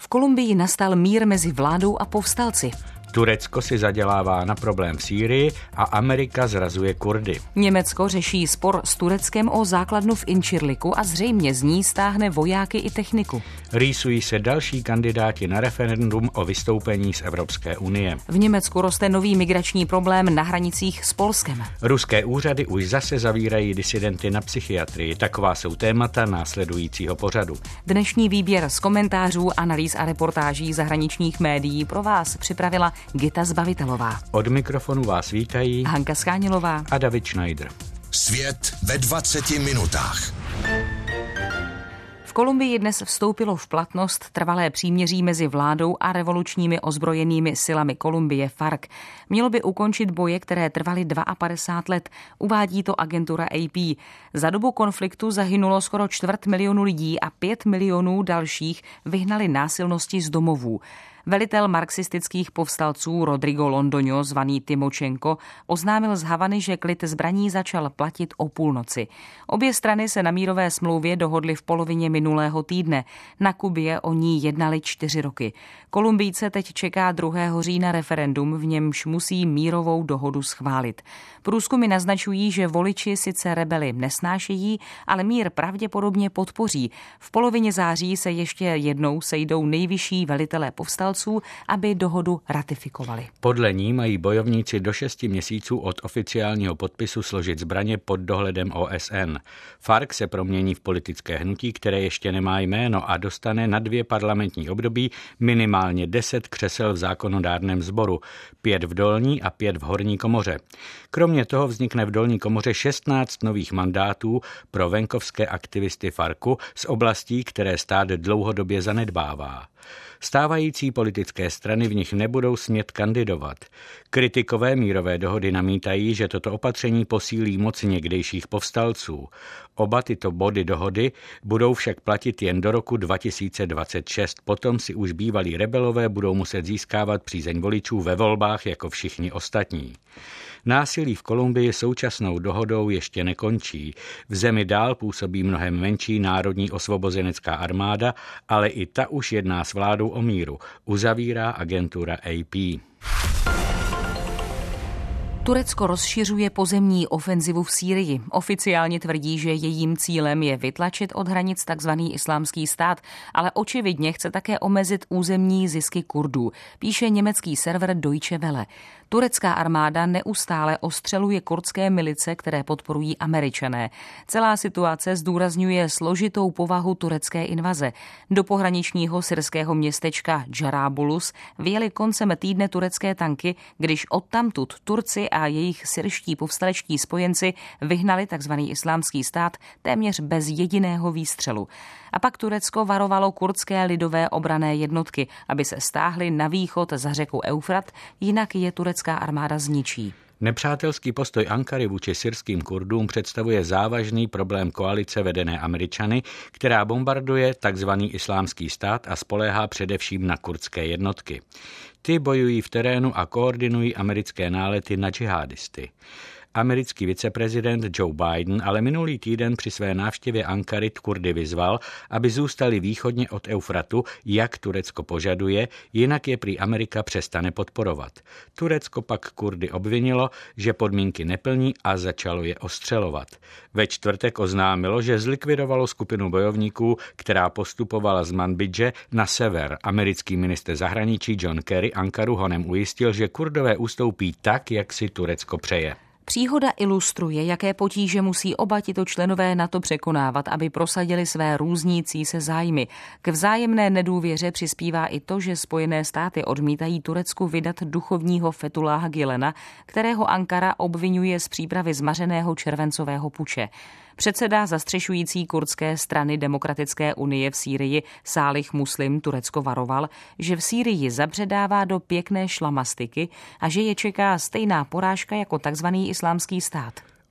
V Kolumbii nastal mír mezi vládou a povstalci. Turecko si zadělává na problém v Sýrii a Amerika zrazuje Kurdy. Německo řeší spor s Tureckem o základnu v Incirliku a zřejmě z ní stáhne vojáky i techniku. Rýsují se další kandidáti na referendum o vystoupení z Evropské unie. V Německu roste nový migrační problém na hranicích s Polskem. Ruské úřady už zase zavírají disidenty na psychiatrii. Taková jsou témata následujícího pořadu. Dnešní výběr z komentářů, analýz a reportáží zahraničních médií pro vás připravila Gita Zbavitelová. Od mikrofonu vás vítají Hanka Skánělová a David Schneider. Svět ve 20 minutách. V Kolumbii dnes vstoupilo v platnost trvalé příměří mezi vládou a revolučními ozbrojenými silami Kolumbie FARC. Mělo by ukončit boje, které trvaly 52 let, uvádí to agentura AP. Za dobu konfliktu zahynulo skoro 250 000 lidí a 5 milionů dalších vyhnali násilnosti z domovů. Velitel marxistických povstalců Rodrigo Londoño, zvaný Timočenko, oznámil z Havany, že klid zbraní začal platit o půlnoci. Obě strany se na mírové smlouvě dohodly v polovině minulého týdne. Na Kubě o ní jednali 4 roky. Kolumbijce teď čeká 2. října referendum, v němž musí mírovou dohodu schválit. Průzkumy naznačují, že voliči sice rebeli nesnášejí, ale mír pravděpodobně podpoří. V polovině září se ještě jednou sejdou nejvyšší velitelé povstalců, aby dohodu ratifikovali. Podle ní mají bojovníci do 6 měsíců od oficiálního podpisu složit zbraně pod dohledem OSN. FARC se promění v politické hnutí, které ještě nemá jméno a dostane na 2 parlamentní období minimálně 10 křesel v zákonodárném sboru, 5 v dolní a 5 v horní komoře. Kromě toho vznikne v dolní komoře 16 nových mandátů pro venkovské aktivisty FARCu z oblastí, které stát dlouhodobě zanedbává. Stávající politické strany v nich nebudou smět kandidovat. Kritikové mírové dohody namítají, že toto opatření posílí moc někdejších povstalců. Oba tyto body dohody budou však platit jen do roku 2026. Potom si už bývalí rebelové budou muset získávat přízeň voličů ve volbách jako všichni ostatní. Násilí v Kolumbii současnou dohodou ještě nekončí. V zemi dál působí mnohem menší národní osvobozenecká armáda, ale i ta už jedná s vládou o míru, uzavírá agentura AP. Turecko rozšiřuje pozemní ofenzivu v Sýrii. Oficiálně tvrdí, že jejím cílem je vytlačit od hranic tzv. Islámský stát, ale očividně chce také omezit územní zisky Kurdů, píše německý server Deutsche Welle. Turecká armáda neustále ostřeluje kurdské milice, které podporují Američané. Celá situace zdůrazňuje složitou povahu turecké invaze. Do pohraničního syrského městečka Jarabulus vyjeli koncem týdne turecké tanky, když odtamtud Turci a jejich syrští povstalečtí spojenci vyhnali tzv. Islámský stát téměř bez jediného výstřelu. A pak Turecko varovalo kurdské lidové obranné jednotky, aby se stáhly na východ za řeku Eufrat, jinak je turecká armáda zničí. Nepřátelský postoj Ankary vůči syrským Kurdům představuje závažný problém koalice vedené Američany, která bombarduje tzv. Islámský stát a spoléhá především na kurdské jednotky. Ty bojují v terénu a koordinují americké nálety na džihadisty. Americký viceprezident Joe Biden ale minulý týden při své návštěvě Ankary Kurdy vyzval, aby zůstali východně od Eufratu, jak Turecko požaduje, jinak je prý Amerika přestane podporovat. Turecko pak Kurdy obvinilo, že podmínky neplní a začalo je ostřelovat. Ve čtvrtek oznámilo, že zlikvidovalo skupinu bojovníků, která postupovala z Manbidže na sever. Americký ministr zahraničí John Kerry Ankaru honem ujistil, že Kurdové ustoupí tak, jak si Turecko přeje. Příhoda ilustruje, jaké potíže musí oba tito členové NATO překonávat, aby prosadili své různící se zájmy. K vzájemné nedůvěře přispívá i to, že Spojené státy odmítají Turecku vydat duchovního Fethullaha Gülena, kterého Ankara obvinuje z přípravy zmařeného červencového puče. Předseda zastřešující kurdské strany Demokratické unie v Sýrii Sálih Muslim Turecko varoval, že v Sýrii zabředává do pěkné šlamastiky a že je čeká stejná porážka jako tzv. Islámský stát.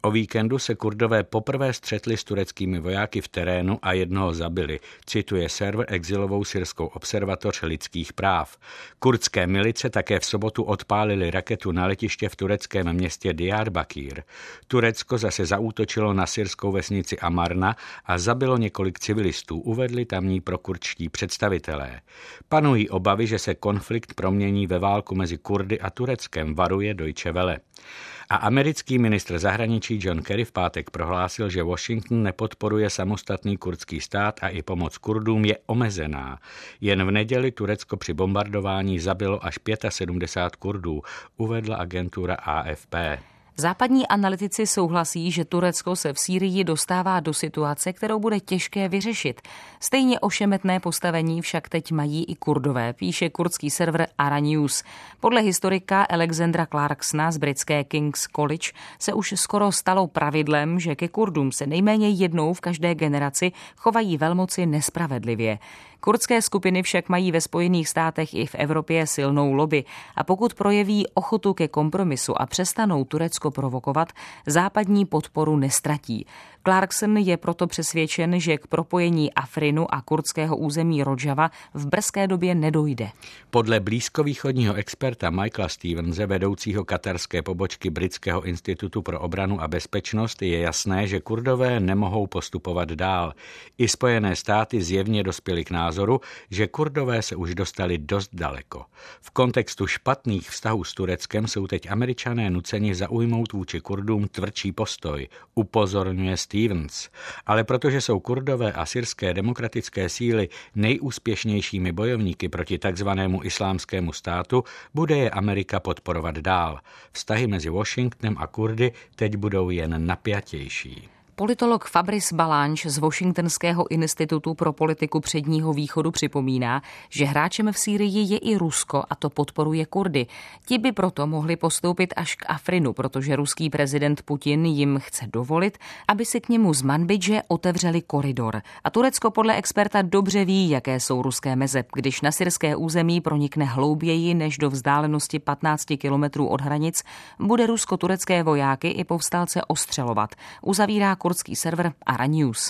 O víkendu se Kurdové poprvé střetli s tureckými vojáky v terénu a jednoho zabili, cituje server exilovou syrskou observatoř lidských práv. Kurdské milice také v sobotu odpálili raketu na letiště v tureckém městě Diyarbakir. Turecko zase zaútočilo na syrskou vesnici Amarna a zabilo několik civilistů, uvedli tamní prokurdští představitelé. Panují obavy, že se konflikt promění ve válku mezi Kurdy a Tureckem, varuje Deutsche Welle. A americký ministr zahraničí John Kerry v pátek prohlásil, že Washington nepodporuje samostatný kurdský stát a i pomoc Kurdům je omezená. Jen v neděli Turecko při bombardování zabilo až 75 Kurdů, uvedla agentura AFP. Západní analytici souhlasí, že Turecko se v Sýrii dostává do situace, kterou bude těžké vyřešit. Stejně ošemetné postavení však teď mají i Kurdové, píše kurdský server Ara News. Podle historika Alexandra Clarksona z britské King's College se už skoro stalo pravidlem, že ke Kurdům se nejméně jednou v každé generaci chovají velmoci nespravedlivě. Kurdské skupiny však mají ve Spojených státech i v Evropě silnou lobby a pokud projeví ochotu ke kompromisu a přestanou Turecko provokovat, západní podporu nestratí. Clarkson je proto přesvědčen, že k propojení Afrinu a kurdského území Rodžava v brzké době nedojde. Podle blízkovýchodního experta Michaela Stevense, vedoucího katarské pobočky Britského institutu pro obranu a bezpečnost, je jasné, že Kurdové nemohou postupovat dál. I Spojené státy zjevně dospěly k názoru, že Kurdové se už dostali dost daleko. V kontextu špatných vztahů s Tureckem jsou teď Američané nuceni zaujmout vůči Kurdům tvrdší postoj, upozorňuje Stevens. Ale protože jsou Kurdové a syrské demokratické síly nejúspěšnějšími bojovníky proti takzvanému islámskému státu, bude je Amerika podporovat dál. Vztahy mezi Washingtonem a Kurdy teď budou jen napjatější. Politolog Fabrice Balanche z Washingtonského institutu pro politiku Předního východu připomíná, že hráčem v Sýrii je i Rusko a to podporuje Kurdy. Ti by proto mohli postoupit až k Afrinu, protože ruský prezident Putin jim chce dovolit, aby si k němu z Manbidže otevřeli koridor. A Turecko podle experta dobře ví, jaké jsou ruské meze, když na syrské území pronikne hlouběji než do vzdálenosti 15 kilometrů od hranic, bude rusko-turecké vojáky i povstalce ostřelovat. Uzavírá kurdský server Ara News.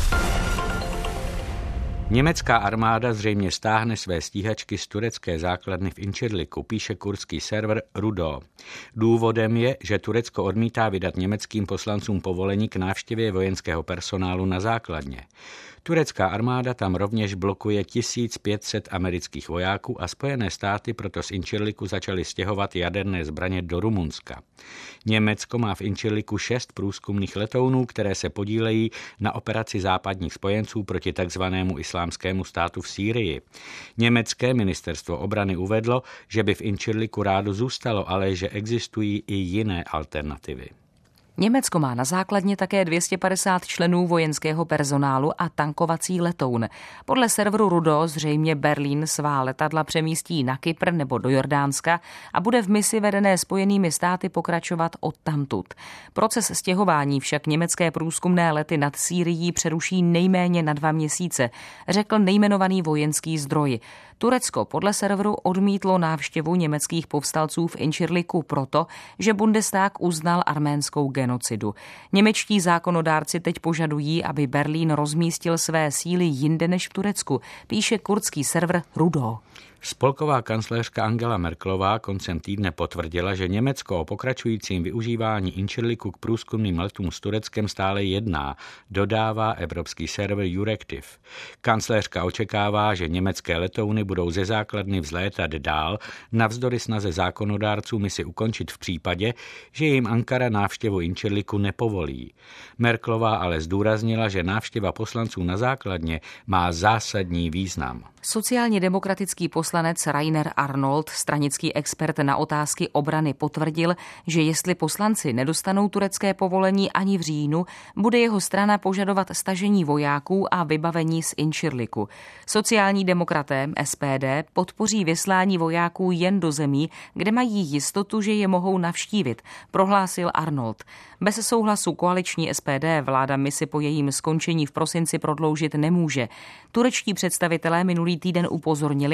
Německá armáda zřejmě stáhne své stíhačky z turecké základny v Incirliku, píše kurdský server Rudo. Důvodem je, že Turecko odmítá vydat německým poslancům povolení k návštěvě vojenského personálu na základně. Turecká armáda tam rovněž blokuje 1500 amerických vojáků a Spojené státy proto z Incirliku začaly stěhovat jaderné zbraně do Rumunska. Německo má v Incirliku 6 průzkumných letounů, které se podílejí na operaci západních spojenců proti takzvanému islámskému státu v Sýrii. Německé ministerstvo obrany uvedlo, že by v Incirliku rádo zůstalo, ale že existují i jiné alternativy. Německo má na základně také 250 členů vojenského personálu a tankovací letoun. Podle serveru Rudo zřejmě Berlín svá letadla přemístí na Kypr nebo do Jordánska a bude v misi vedené Spojenými státy pokračovat odtamtud. Proces stěhování však německé průzkumné lety nad Sýrií přeruší nejméně na 2 měsíce, řekl nejmenovaný vojenský zdroj. Turecko podle serveru odmítlo návštěvu německých povstalců v Incirliku proto, že Bundestag uznal arménskou genocidu. Němečtí zákonodárci teď požadují, aby Berlín rozmístil své síly jinde než v Turecku, píše kurdský server Rudo. Spolková kancléřka Angela Merkelová koncem týdne potvrdila, že Německo o pokračujícím využívání Incirliku k průzkumným letům s Tureckem stále jedná, dodává evropský server Eurektiv. Kancléřka očekává, že německé letouny budou ze základny vzlétat dál, navzdory snaze zákonodárců misi ukončit v případě, že jim Ankara návštěvu Incirliku nepovolí. Merkelová ale zdůraznila, že návštěva poslanců na základně má zásadní význam. Sociálně demokratický poslanec Rainer Arnold, stranický expert na otázky obrany, potvrdil, že jestli poslanci nedostanou turecké povolení ani v říjnu, bude jeho strana požadovat stažení vojáků a vybavení z Incirliku. Sociální demokraté SPD podpoří vyslání vojáků jen do zemí, kde mají jistotu, že je mohou navštívit, prohlásil Arnold. Bez souhlasu koaliční SPD vláda misi po jejím skončení v prosinci prodloužit nemůže. Turečtí představitelé minulý týden upozornili,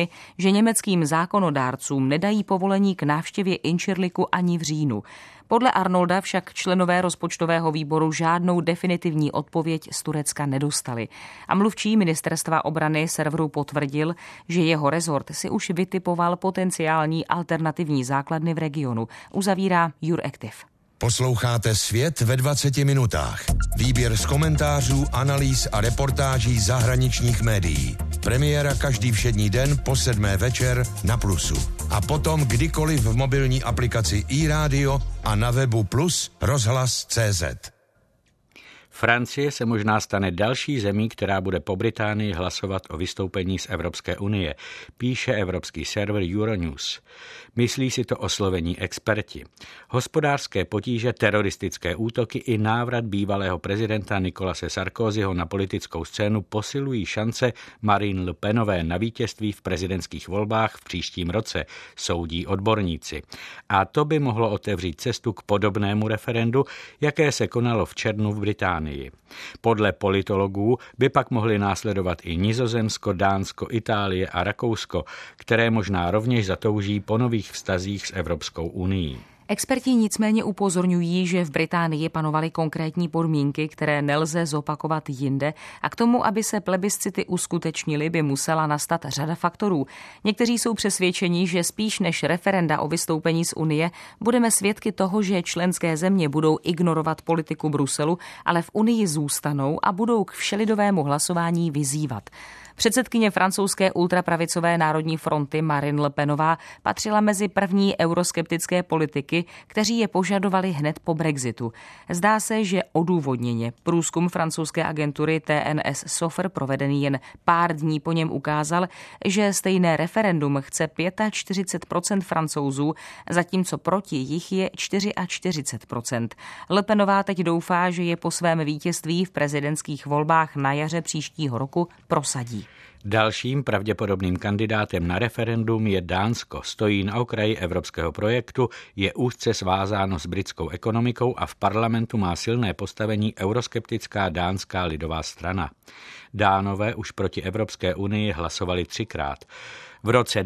že německým zákonodárcům nedají povolení k návštěvě Incirliku ani v říjnu. Podle Arnolda však členové rozpočtového výboru žádnou definitivní odpověď z Turecka nedostali. A mluvčí ministerstva obrany serveru potvrdil, že jeho rezort si už vytipoval potenciální alternativní základny v regionu, uzavírá Euractiv. Posloucháte Svět ve 20 minutách. Výběr z komentářů, analýz a reportáží zahraničních médií. Premiéra každý všední den po 7. večer na Plusu. A potom kdykoliv v mobilní aplikaci iRádio a na webu Plus rozhlas.cz. Francie se možná stane další zemí, která bude po Británii hlasovat o vystoupení z Evropské unie, píše evropský server Euronews. Myslí si to oslovení experti. Hospodářské potíže, teroristické útoky i návrat bývalého prezidenta Nicolase Sarkozyho na politickou scénu posilují šance Marine Le Penové na vítězství v prezidentských volbách v příštím roce, soudí odborníci. A to by mohlo otevřít cestu k podobnému referendu, jaké se konalo v červnu v Británii. Podle politologů by pak mohly následovat i Nizozemsko, Dánsko, Itálie a Rakousko, které možná rovněž zatouží po nových vztazích s Evropskou unií. Experti nicméně upozorňují, že v Británii panovaly konkrétní podmínky, které nelze zopakovat jinde a k tomu, aby se plebiscity uskutečnily, by musela nastat řada faktorů. Někteří jsou přesvědčeni, že spíš než referenda o vystoupení z Unie budeme svědky toho, že členské země budou ignorovat politiku Bruselu, ale v Unii zůstanou a budou k všelidovému hlasování vyzývat. Předsedkyně francouzské ultrapravicové národní fronty Marine Le Penová patřila mezi první euroskeptické politiky, kteří je požadovali hned po Brexitu. Zdá se, že odůvodněně. Průzkum francouzské agentury TNS Sofr, provedený jen pár dní po něm, ukázal, že stejné referendum chce 45% Francouzů, zatímco proti jich je 44%. Le Penová teď doufá, že je po svém vítězství v prezidentských volbách na jaře příštího roku prosadí. Dalším pravděpodobným kandidátem na referendum je Dánsko. Stojí na okraji evropského projektu, je úzce svázáno s britskou ekonomikou a v parlamentu má silné postavení euroskeptická Dánská lidová strana. Dánové už proti Evropské unii hlasovali 3krát. V roce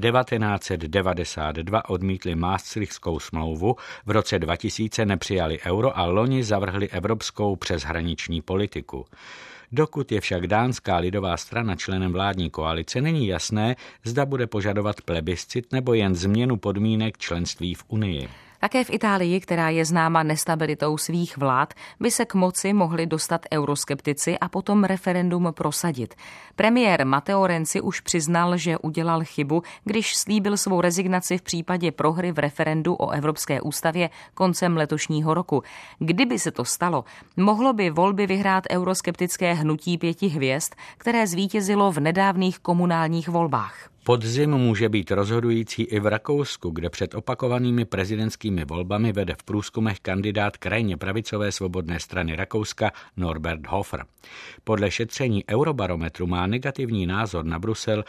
1992 odmítli Maastrichtskou smlouvu, v roce 2000 nepřijali euro a loni zavrhli evropskou přeshraniční politiku. Dokud je však Dánská lidová strana členem vládní koalice, není jasné, zda bude požadovat plebiscit nebo jen změnu podmínek členství v Unii. Také v Itálii, která je známa nestabilitou svých vlád, by se k moci mohli dostat euroskeptici a potom referendum prosadit. Premiér Matteo Renzi už přiznal, že udělal chybu, když slíbil svou rezignaci v případě prohry v referendu o Evropské ústavě koncem letošního roku. Kdyby se to stalo, mohlo by volby vyhrát euroskeptické hnutí 5 hvězd, které zvítězilo v nedávných komunálních volbách. Podzim může být rozhodující i v Rakousku, kde před opakovanými prezidentskými volbami vede v průzkumech kandidát krajně pravicové svobodné strany Rakouska Norbert Hofer. Podle šetření Eurobarometru má negativní názor na Brusel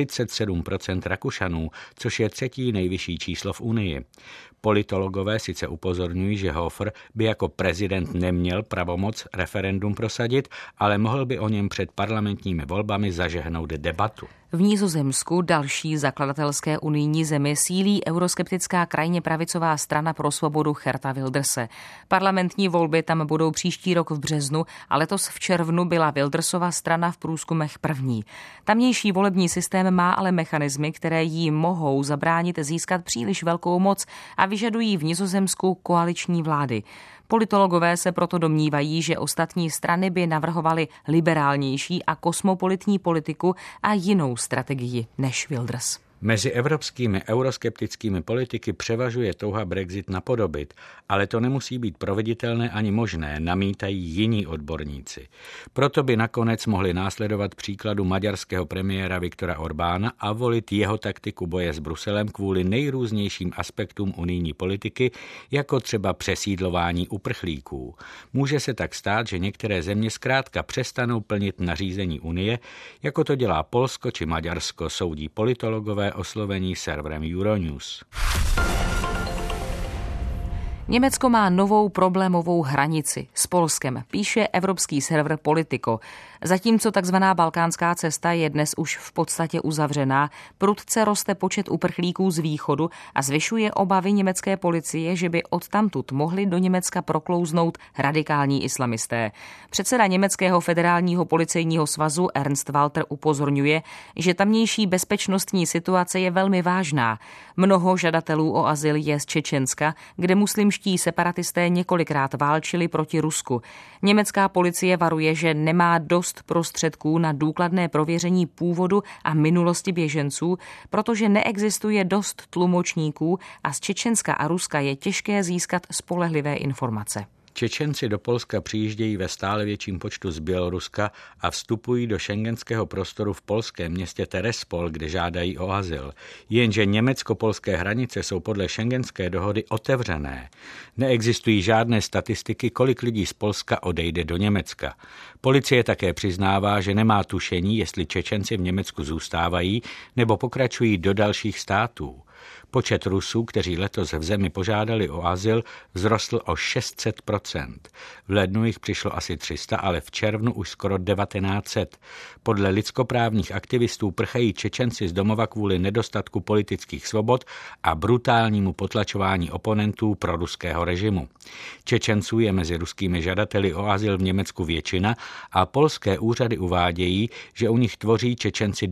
37% Rakušanů, což je 3. nejvyšší číslo v Unii. Politologové sice upozorňují, že Hofer by jako prezident neměl pravomoc referendum prosadit, ale mohl by o něm před parlamentními volbami zažehnout debatu. V Nizozemsku, další zakladatelské unijní zemi, sílí euroskeptická krajně pravicová strana pro svobodu Geerta Wilderse. Parlamentní volby tam budou příští rok v březnu a letos v červnu byla Wildersova strana v průzkumech první. Tamnější volební systém má ale mechanismy, které jí mohou zabránit získat příliš velkou moc a vyžadují v Nizozemsku koaliční vlády. Politologové se proto domnívají, že ostatní strany by navrhovaly liberálnější a kosmopolitní politiku a jinou strategii než Wilders. Mezi evropskými euroskeptickými politiky převažuje touha Brexit napodobit, ale to nemusí být proveditelné ani možné, namítají jiní odborníci. Proto by nakonec mohli následovat příkladu maďarského premiéra Viktora Orbána a volit jeho taktiku boje s Bruselem kvůli nejrůznějším aspektům unijní politiky, jako třeba přesídlování uprchlíků. Může se tak stát, že některé země zkrátka přestanou plnit nařízení Unie, jako to dělá Polsko či Maďarsko, soudí politologové oslovení serverem Euronews. Německo má novou problémovou hranici s Polskem, píše evropský server Politico. Zatímco takzvaná balkánská cesta je dnes už v podstatě uzavřená, prudce roste počet uprchlíků z východu a zvyšuje obavy německé policie, že by odtamtud mohli do Německa proklouznout radikální islamisté. Předseda německého federálního policejního svazu Ernst Walter upozorňuje, že tamnější bezpečnostní situace je velmi vážná. Mnoho žadatelů o azyl je z Čečenska, kde muslimští separatisté několikrát válčili proti Rusku. Německá policie varuje, že nemá dost prostředků na důkladné prověření původu a minulosti běženců, protože neexistuje dost tlumočníků a z Čečenska a Ruska je těžké získat spolehlivé informace. Čečenci do Polska přijíždějí ve stále větším počtu z Běloruska a vstupují do schengenského prostoru v polském městě Terespol, kde žádají o azyl. Jenže německo-polské hranice jsou podle schengenské dohody otevřené. Neexistují žádné statistiky, kolik lidí z Polska odejde do Německa. Policie také přiznává, že nemá tušení, jestli Čečenci v Německu zůstávají nebo pokračují do dalších států. Počet Rusů, kteří letos v zemi požádali o azyl, vzrostl o 600%. V lednu jich přišlo asi 300, ale v červnu už skoro 1900. Podle lidskoprávních aktivistů prchají Čečenci z domova kvůli nedostatku politických svobod a brutálnímu potlačování oponentů proruského režimu. Čečenců je mezi ruskými žadateli o azyl v Německu většina a polské úřady uvádějí, že u nich tvoří Čečenci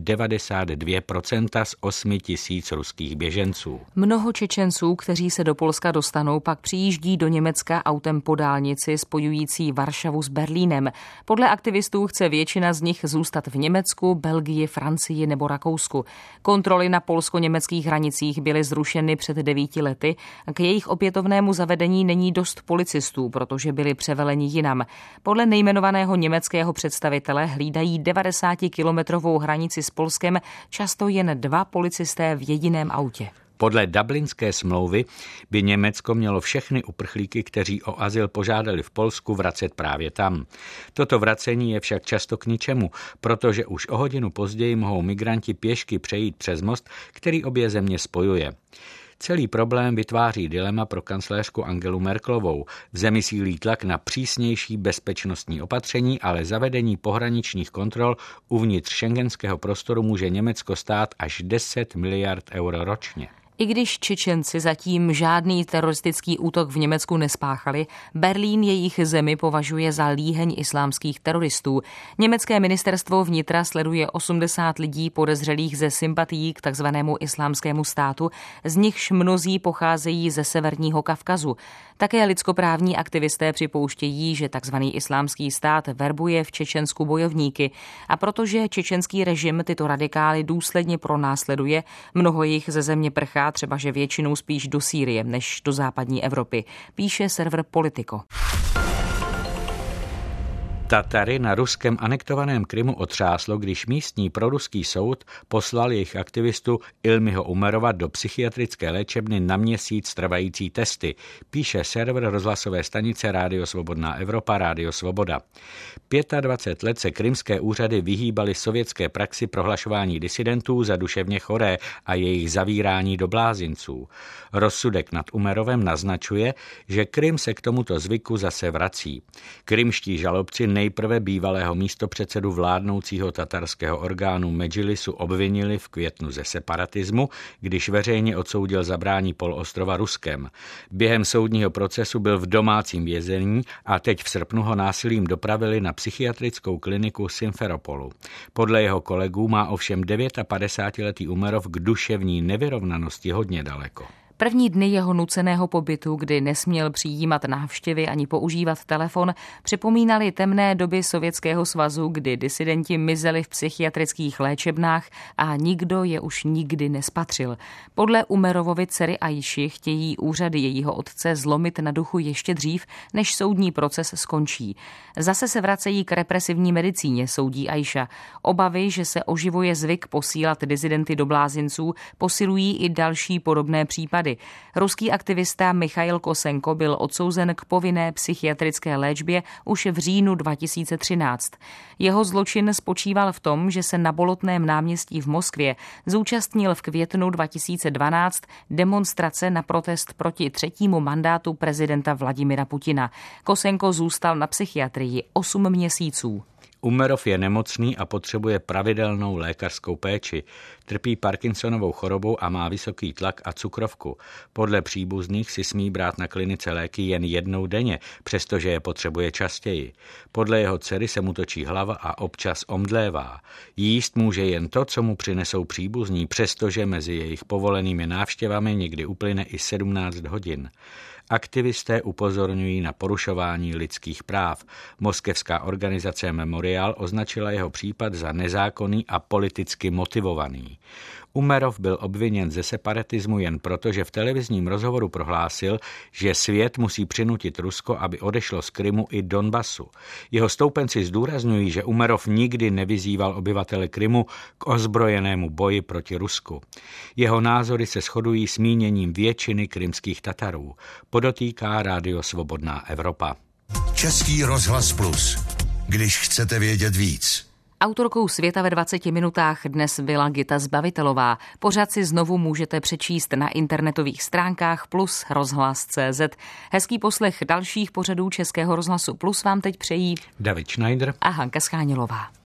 92% z 8 000 ruských běženců. Mnoho Čečenců, kteří se do Polska dostanou, pak přijíždí do Německa autem po dálnici spojující Varšavu s Berlínem. Podle aktivistů chce většina z nich zůstat v Německu, Belgii, Francii nebo Rakousku. Kontroly na polsko-německých hranicích byly zrušeny před 9 lety a k jejich opětovnému zavedení není dost policistů, protože byli převeleni jinam. Podle nejmenovaného německého představitele hlídají 90-kilometrovou hranici s Polskem často jen 2 policisté v jediném autě. Podle Dublinské smlouvy by Německo mělo všechny uprchlíky, kteří o azyl požádali v Polsku, vracet právě tam. Toto vracení je však často k ničemu, protože už o hodinu později mohou migranti pěšky přejít přes most, který obě země spojuje. Celý problém vytváří dilema pro kancléřku Angelu Merkelovou. V zemi sílí tlak na přísnější bezpečnostní opatření, ale zavedení pohraničních kontrol uvnitř schengenského prostoru může Německo stát až 10 miliard euro ročně. I když Čečenci zatím žádný teroristický útok v Německu nespáchali, Berlín jejich zemi považuje za líheň islámských teroristů. Německé ministerstvo vnitra sleduje 80 lidí podezřelých ze sympatií k takzvanému islámskému státu, z nichž mnozí pocházejí ze severního Kavkazu. Také lidskoprávní aktivisté připouštějí, že takzvaný islámský stát verbuje v Čečensku bojovníky a protože čečenský režim tyto radikály důsledně pronásleduje, mnoho jich ze země prchá, třeba že většinou spíš do Sýrie než do západní Evropy, píše server Politico. Tatary na ruském anektovaném Krymu otřáslo, když místní proruský soud poslal jejich aktivistu Ilmiho Umerova do psychiatrické léčebny na měsíc trvající testy, píše server rozhlasové stanice Rádio Svobodná Evropa, Rádio Svoboda. 25 let se krymské úřady vyhýbaly sovětské praxi prohlašování disidentů za duševně choré a jejich zavírání do blázinců. Rozsudek nad Umerovem naznačuje, že Krym se k tomuto zvyku zase vrací. Krymští žalobci nejprve bývalého místopředsedu vládnoucího tatarského orgánu Medžilisu obvinili v květnu ze separatismu, když veřejně odsoudil zabrání poloostrova Ruskem. Během soudního procesu byl v domácím vězení a teď v srpnu ho násilím dopravili na psychiatrickou kliniku Simferopolu. Podle jeho kolegů má ovšem 59letý Umerov k duševní nevyrovnanosti hodně daleko. První dny jeho nuceného pobytu, kdy nesměl přijímat návštěvy ani používat telefon, připomínaly temné doby Sovětského svazu, kdy disidenti mizeli v psychiatrických léčebnách a nikdo je už nikdy nespatřil. Podle Umerovovy dcery Aiši chtějí úřady jejího otce zlomit na duchu ještě dřív, než soudní proces skončí. Zase se vracejí k represivní medicíně, soudí Aiša. Obavy, že se oživuje zvyk posílat disidenty do blázinců, posilují i další podobné případy. Ruský aktivista Michail Kosenko byl odsouzen k povinné psychiatrické léčbě už v říjnu 2013. Jeho zločin spočíval v tom, že se na Bolotném náměstí v Moskvě zúčastnil v květnu 2012 demonstrace na protest proti 3. mandátu prezidenta Vladimira Putina. Kosenko zůstal na psychiatrii 8 měsíců. Umerov je nemocný a potřebuje pravidelnou lékařskou péči. Trpí Parkinsonovou chorobou a má vysoký tlak a cukrovku. Podle příbuzných si smí brát na klinice léky jen jednou denně, přestože je potřebuje častěji. Podle jeho dcery se mu točí hlava a občas omdlévá. Jíst může jen to, co mu přinesou příbuzní, přestože mezi jejich povolenými návštěvami někdy uplyne i 17 hodin. Aktivisté upozorňují na porušování lidských práv. Moskevská organizace Memorial označila jeho případ za nezákonný a politicky motivovaný. Umerov byl obviněn ze separatismu jen proto, že v televizním rozhovoru prohlásil, že svět musí přinutit Rusko, aby odešlo z Krymu i Donbasu. Jeho stoupenci zdůrazňují, že Umerov nikdy nevyzýval obyvatele Krymu k ozbrojenému boji proti Rusku. Jeho názory se shodují s míněním většiny krymských Tatarů, podotýká Rádio Svobodná Evropa. Český rozhlas Plus. Když chcete vědět víc. Autorkou Světa ve 20 minutách dnes byla Gita Zbavitelová. Pořad si znovu můžete přečíst na internetových stránkách plus rozhlas.cz. Hezký poslech dalších pořadů Českého rozhlasu Plus vám teď přejí David Schneider a Hanka Schánilová.